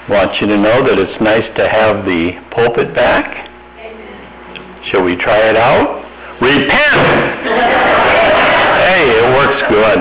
want you to know that it's nice to have the pulpit back. Amen. Shall we try it out? Repent! Hey, it works good.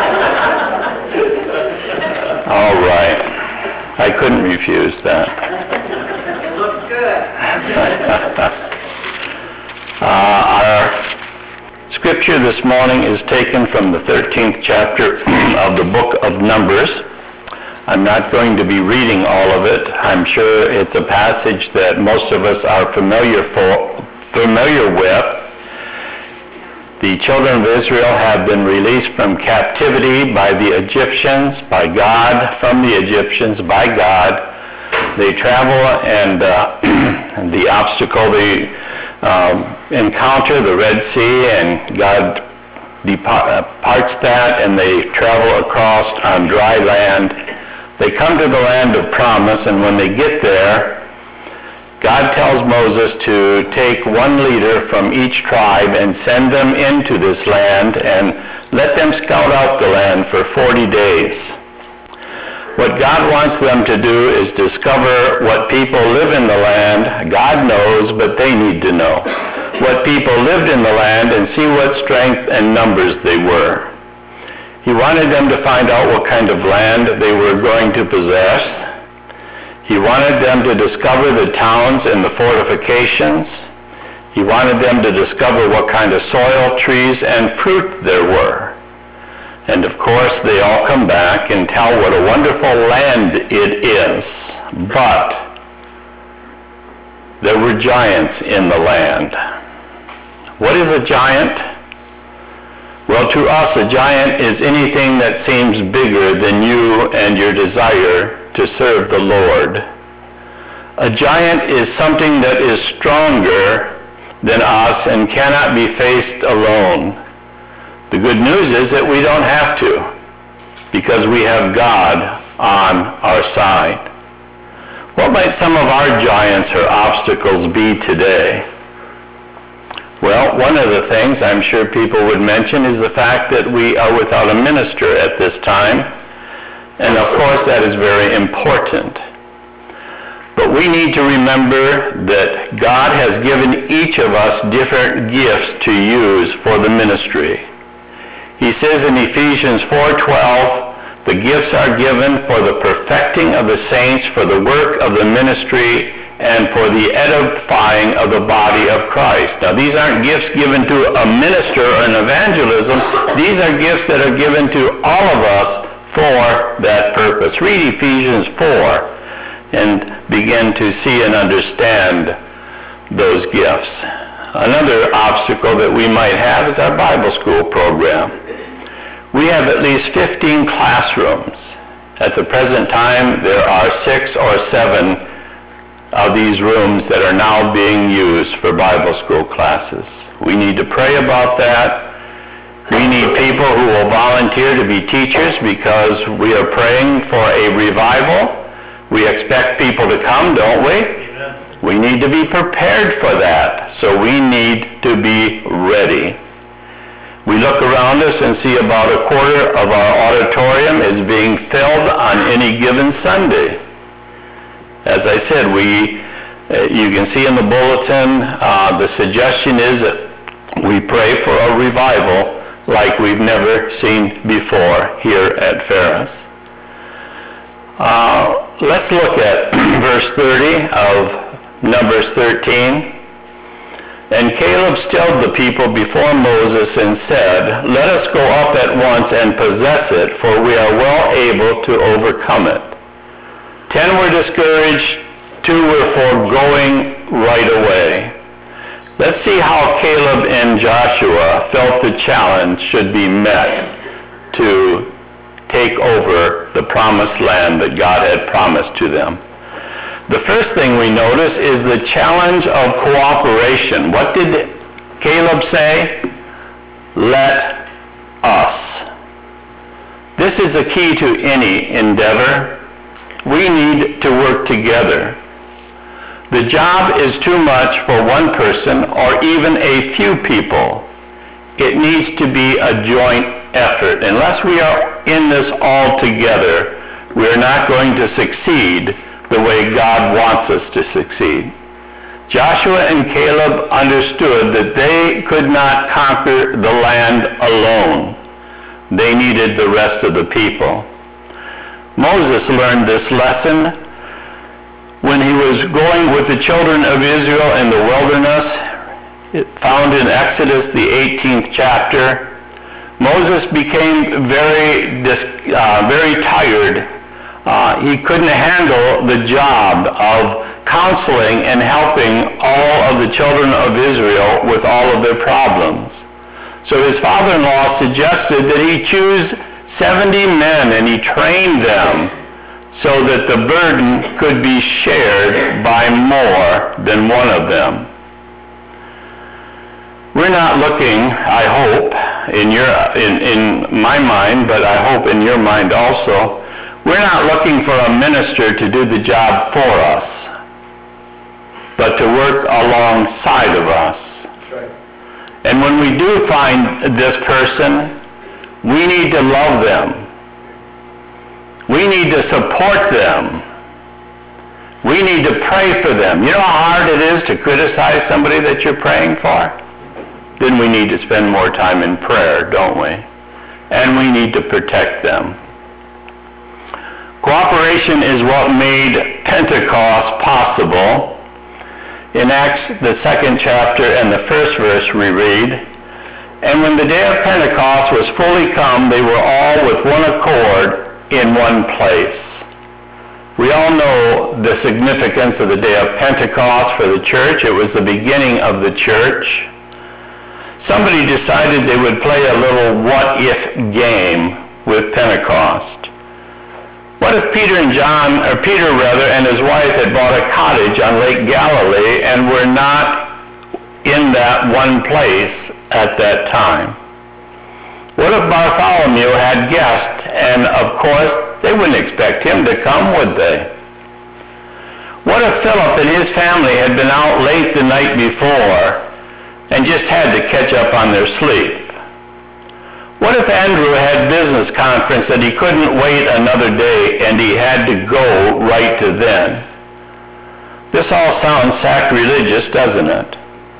All right. I couldn't refuse that. It looks good. Our scripture this morning is taken from the 13th chapter of the book of Numbers. I'm not going to be reading all of it. I'm sure it's a passage that most of us are familiar with. The children of Israel have been released from captivity by the Egyptians, by God, from the Egyptians, by God. They travel and the obstacle they encounter, the Red Sea, and God parts that, and they travel across on dry land. They come to the land of promise, and when they get there, God tells Moses to take one leader from each tribe and send them into this land and let them scout out the land for 40 days. What God wants them to do is discover what people live in the land. God knows, but they need to know what people lived in the land and see what strength and numbers they were. He wanted them to find out what kind of land they were going to possess. He wanted them to discover the towns and the fortifications. He wanted them to discover what kind of soil, trees, and fruit there were. And of course, they all come back and tell what a wonderful land it is. But there were giants in the land. What is a giant? Well, to us, a giant is anything that seems bigger than you and your desire to serve the Lord. A giant is something that is stronger than us and cannot be faced alone. The good news is that we don't have to, because we have God on our side. What might some of our giants or obstacles be today? Well, one of the things I'm sure people would mention is the fact that we are without a minister at this time. And of course, that is very important. But we need to remember that God has given each of us different gifts to use for the ministry. He says in Ephesians 4:12, the gifts are given for the perfecting of the saints, for the work of the ministry, and for the edifying of the body of Christ. Now, these aren't gifts given to a minister or an evangelism. These are gifts that are given to all of us for that purpose. Read Ephesians 4 and begin to see and understand those gifts. Another obstacle that we might have is our Bible school program. We have at least 15 classrooms. At the present time, there are 6 or 7 of these rooms that are now being used for Bible school classes. We need to pray about that. We need people who will volunteer to be teachers because we are praying for a revival. We expect people to come, don't we? Amen. We need to be prepared for that, so we need to be ready. We look around us and see about a quarter of our auditorium is being filled on any given Sunday. As I said, you can see in the bulletin, the suggestion is that we pray for a revival like we've never seen before here at Ferris. Let's look at verse 30 of Numbers 13. And Caleb stilled the people before Moses and said, let us go up at once and possess it, for we are well able to overcome it. 10 were discouraged, 2 were for going right away. Let's see how Caleb and Joshua felt the challenge should be met to take over the promised land that God had promised to them. The first thing we notice is the challenge of cooperation. What did Caleb say? Let us. This is the key to any endeavor. We need to work together. The job is too much for one person or even a few people. It needs to be a joint effort. Unless we are in this all together, we are not going to succeed the way God wants us to succeed. Joshua and Caleb understood that they could not conquer the land alone. They needed the rest of the people. Moses learned this lesson when he was going with the children of Israel in the wilderness. Found in Exodus, the 18th chapter. Moses became very tired. He couldn't handle the job of counseling and helping all of the children of Israel with all of their problems. So his father-in-law suggested that he choose 70 men and he trained them so that the burden could be shared by more than one of them. We're not looking, I hope, in my mind, but I hope in your mind also, we're not looking for a minister to do the job for us, but to work alongside of us. That's right. And when we do find this person, we need to love them. We need to support them. We need to pray for them. You know how hard it is to criticize somebody that you're praying for? Then we need to spend more time in prayer, don't we? And we need to protect them. Cooperation is what made Pentecost possible. In Acts, the 2nd chapter and the 1st verse, we read, "And when the day of Pentecost was fully come, they were all with one accord in one place." We all know the significance of the day of Pentecost for the church. It was the beginning of the church. Somebody decided they would play a little what-if game with Pentecost. What if Peter and his wife had bought a cottage on Lake Galilee and were not in that one place at that time? What if Bartholomew had guests, and of course they wouldn't expect him to come, would they? What if Philip and his family had been out late the night before and just had to catch up on their sleep? What if Andrew had business conference that he couldn't wait another day and he had to go right to then? This all sounds sacrilegious, doesn't it?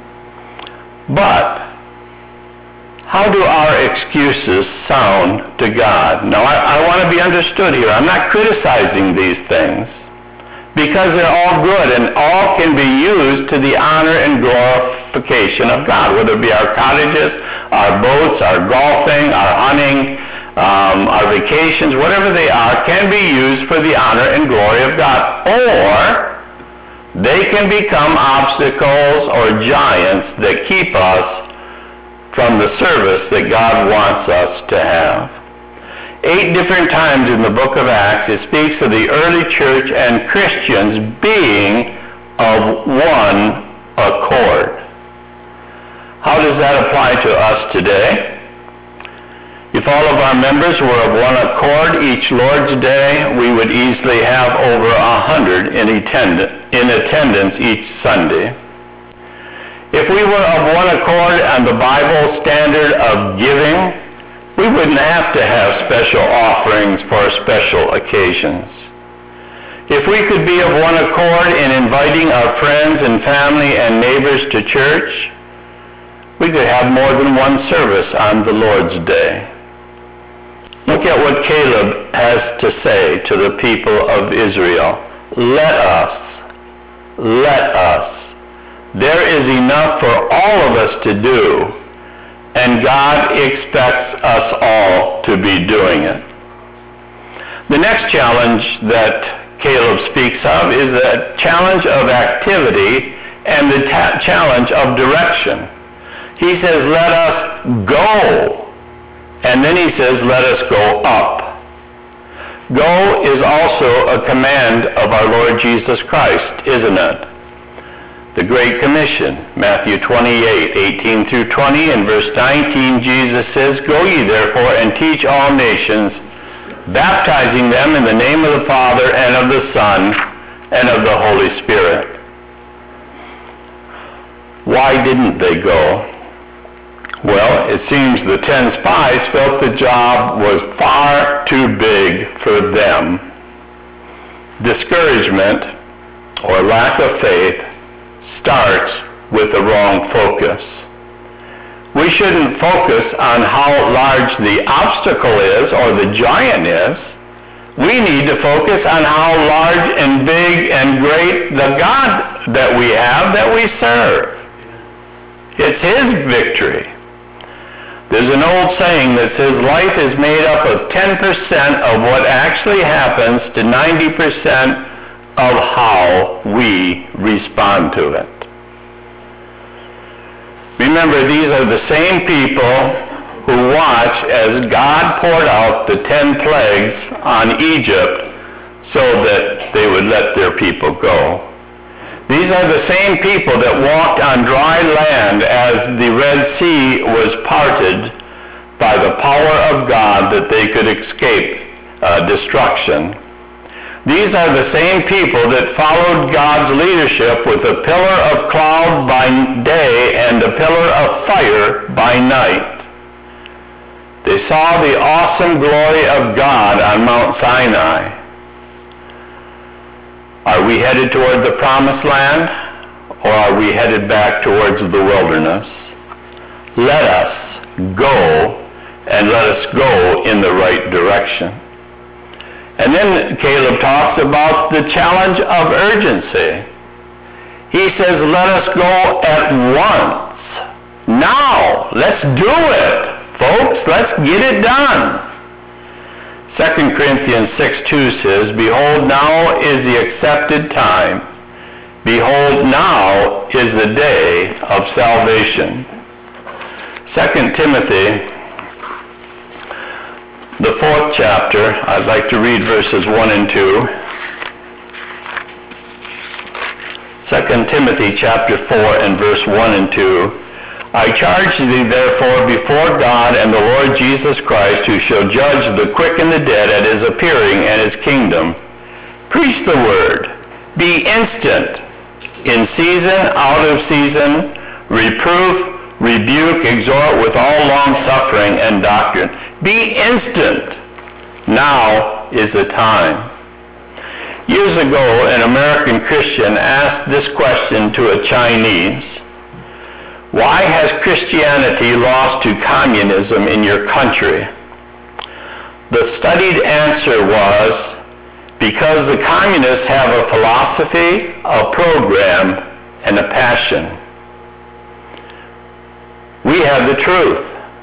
But how do our excuses sound to God? Now, I want to be understood here. I'm not criticizing these things, because they're all good and all can be used to the honor and glorification of God, whether it be our cottages, our boats, our golfing, our hunting, our vacations, whatever they are, can be used for the honor and glory of God. Or they can become obstacles or giants that keep us from the service that God wants us to have. 8 different times in the book of Acts, it speaks of the early church and Christians being of one accord. How does that apply to us today? If all of our members were of one accord each Lord's Day, we would easily have over 100 in attendance each Sunday. If we were of one accord on the Bible standard of giving, we wouldn't have to have special offerings for special occasions. If we could be of one accord in inviting our friends and family and neighbors to church, we could have more than one service on the Lord's Day. Look at what Caleb has to say to the people of Israel. Let us. There is enough for all of us to do, and God expects us all to be doing it. The next challenge that Caleb speaks of is the challenge of activity and the challenge of direction. He says, let us go. And then he says, let us go up. Go is also a command of our Lord Jesus Christ, isn't it? The Great Commission, Matthew 28, 18 through 20, and verse 19, Jesus says, Go ye therefore and teach all nations, baptizing them in the name of the Father and of the Son and of the Holy Spirit. Why didn't they go? Well, it seems the 10 spies felt the job was far too big for them. discouragement or lack of faith starts with the wrong focus. We shouldn't focus on how large the obstacle is or the giant is. We need to focus on how large and big and great the God that we have, that we serve. It's His victory. There's an old saying that says life is made up of 10% of what actually happens to 90% of how we respond to it. Remember, these are the same people who watched as God poured out the 10 plagues on Egypt so that they would let their people go. These are the same people that walked on dry land as the Red Sea was parted by the power of God that they could escape destruction. These are the same people that followed God's leadership with a pillar of cloud by day and a pillar of fire by night. They saw the awesome glory of God on Mount Sinai. Are we headed toward the promised land, or are we headed back towards the wilderness? Let us go, and let us go in the right direction. And then Caleb talks about the challenge of urgency. He says, let us go at once. Now, let's do it, folks. Let's get it done. 2 Corinthians 6:2 says, behold, now is the accepted time. Behold, now is the day of salvation. 2 Timothy, the 4th chapter, I'd like to read verses 1 and 2. 2 Timothy chapter 4 and verse 1 and 2. I charge thee therefore before God and the Lord Jesus Christ, who shall judge the quick and the dead at his appearing and his kingdom. Preach the word. Be instant, in season, out of season, reproof, rebuke, exhort with all long-suffering and doctrine. Be instant. Now is the time. Years ago, an American Christian asked this question to a Chinese. Why has Christianity lost to communism in your country? The studied answer was, because the communists have a philosophy, a program, and a passion. We have the truth.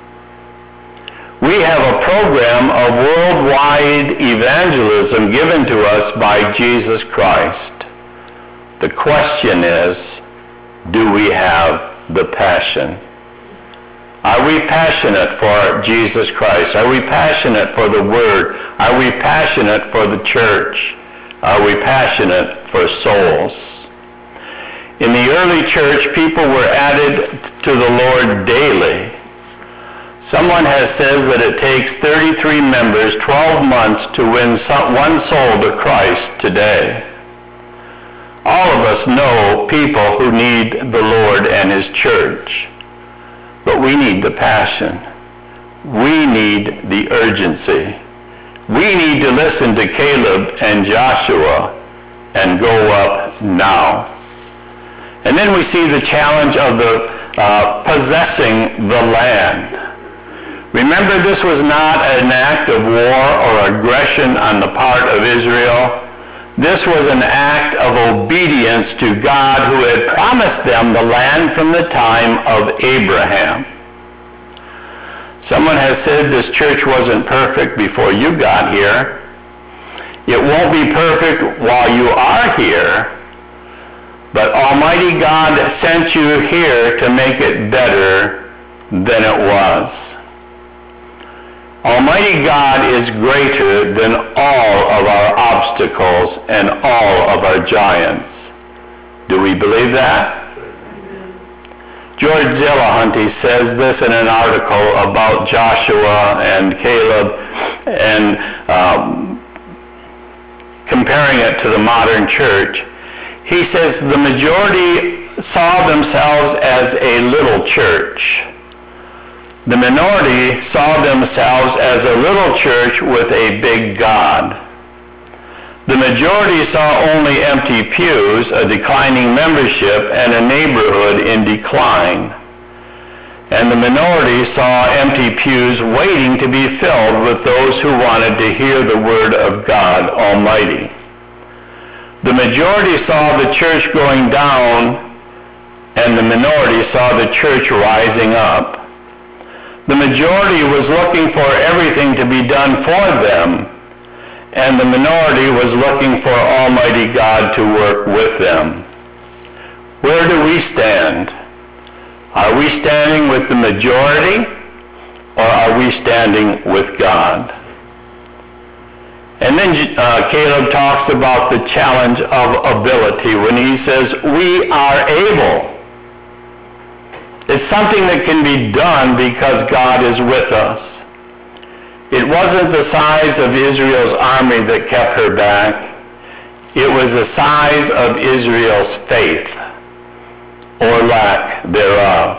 We have a program of worldwide evangelism given to us by Jesus Christ. The question is, do we have the passion? Are we passionate for Jesus Christ? Are we passionate for the Word? Are we passionate for the church? Are we passionate for souls? In the early church, people were added to the Lord daily. Someone has said that it takes 33 members 12 months to win one soul to Christ today. All of us know people who need the Lord and His church, but we need the passion. We need the urgency. We need to listen to Caleb and Joshua and go up now. And then we see the challenge of the possessing the land. Remember, this was not an act of war or aggression on the part of Israel. This was an act of obedience to God, who had promised them the land from the time of Abraham. Someone has said this church wasn't perfect before you got here. It won't be perfect while you are here, but Almighty God sent you here to make it better than it was. Almighty God is greater than all of our obstacles and all of our giants. Do we believe that? George Dillahunty says this in an article about Joshua and Caleb and comparing it to the modern church. He says the majority saw themselves as a little church. The minority saw themselves as a little church with a big God. The majority saw only empty pews, a declining membership, and a neighborhood in decline. And the minority saw empty pews waiting to be filled with those who wanted to hear the word of God Almighty. The majority saw the church going down, and the minority saw the church rising up. The majority was looking for everything to be done for them, and the minority was looking for Almighty God to work with them. Where do we stand? Are we standing with the majority, or are we standing with God? And then Caleb talks about the challenge of ability when he says, we are able. It's something that can be done because God is with us. It wasn't the size of Israel's army that kept her back. It was the size of Israel's faith, or lack thereof.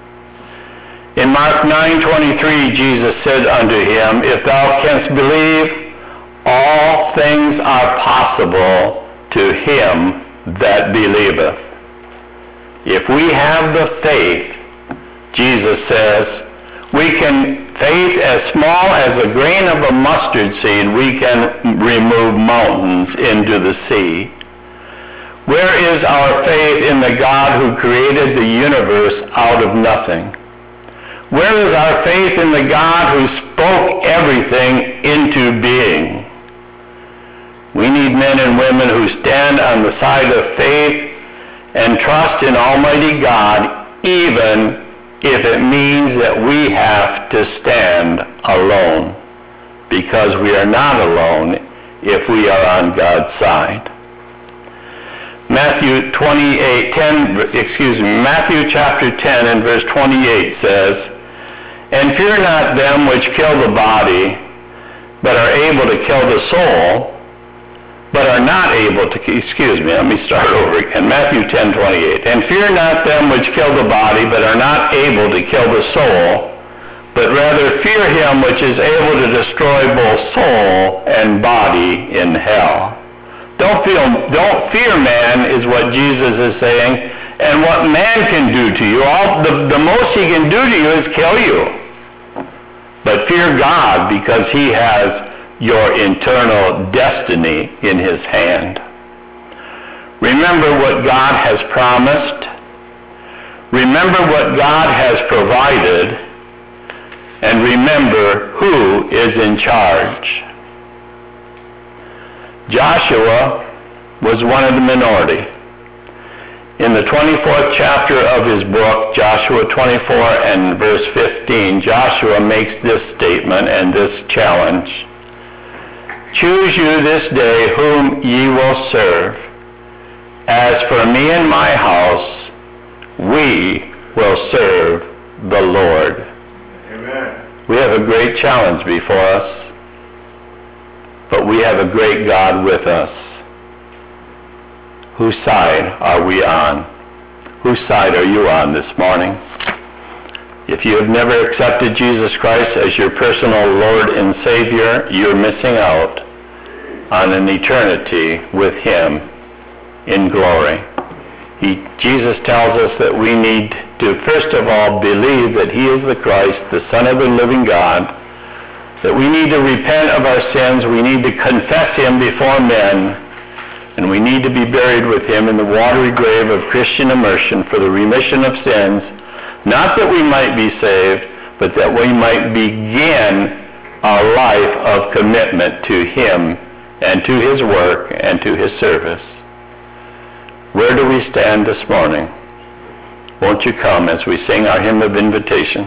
In Mark 9:23, Jesus said unto him, if thou canst believe, all things are possible to him that believeth. If we have the faith, Jesus says, faith as small as a grain of a mustard seed, we can remove mountains into the sea. Where is our faith in the God who created the universe out of nothing? Where is our faith in the God who spoke everything into being? We need men and women who stand on the side of faith and trust in Almighty God, even if it means that we have to stand alone, because we are not alone if we are on God's side. Matthew chapter 10 and verse 28 says, and fear not them which kill the body, but are able to kill the soul, but are not able to, Matthew 10:28. And fear not them which kill the body, but are not able to kill the soul, but rather fear him which is able to destroy both soul and body in hell. Don't fear man, is what Jesus is saying, and what man can do to you. The most he can do to you is kill you. But fear God, because he has your eternal destiny in his hand. Remember what God has promised. Remember what God has provided. And remember who is in charge. Joshua was one of the minority. In the 24th chapter of his book, Joshua 24 and verse 15, Joshua makes this statement and this challenge. Choose you this day whom ye will serve. As for me and my house, we will serve the Lord. Amen. We have a great challenge before us, but we have a great God with us. Whose side are we on? Whose side are you on this morning? If you have never accepted Jesus Christ as your personal Lord and Savior, you're missing out on an eternity with him in glory. Jesus tells us that we need to, first of all, believe that he is the Christ, the Son of the living God, that we need to repent of our sins, we need to confess him before men, and we need to be buried with him in the watery grave of Christian immersion for the remission of sins, not that we might be saved, but that we might begin a life of commitment to him and to his work and to his service. Where do we stand this morning? Won't you come as we sing our hymn of invitation?